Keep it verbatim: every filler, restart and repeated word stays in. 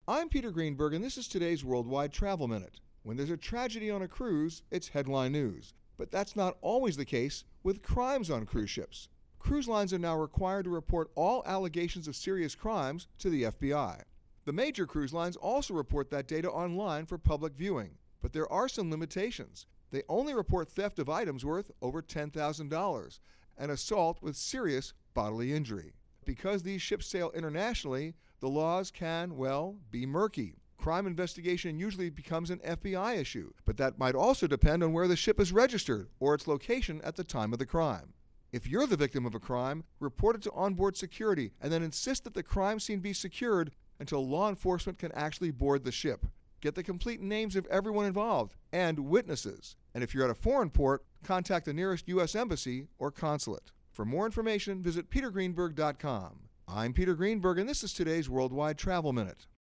I'm Peter Greenberg, and this is today's Worldwide Travel Minute. When there's a tragedy on a cruise, it's headline news. But that's not always the case with crimes on cruise ships. Cruise lines are now required to report all allegations of serious crimes to the F B I. The major cruise lines also report that data online for public viewing. But there are some limitations. They only report theft of items worth over ten thousand dollars and assault with serious bodily injury. Because these ships sail internationally, the laws can, well, be murky. Crime investigation usually becomes an F B I issue, but that might also depend on where the ship is registered or its location at the time of the crime. If you're the victim of a crime, report it to onboard security and then insist that the crime scene be secured until law enforcement can actually board the ship. Get the complete names of everyone involved and witnesses. And if you're at a foreign port, contact the nearest U S embassy or consulate. For more information, visit peter greenberg dot com. I'm Peter Greenberg, and this is today's Worldwide Travel Minute.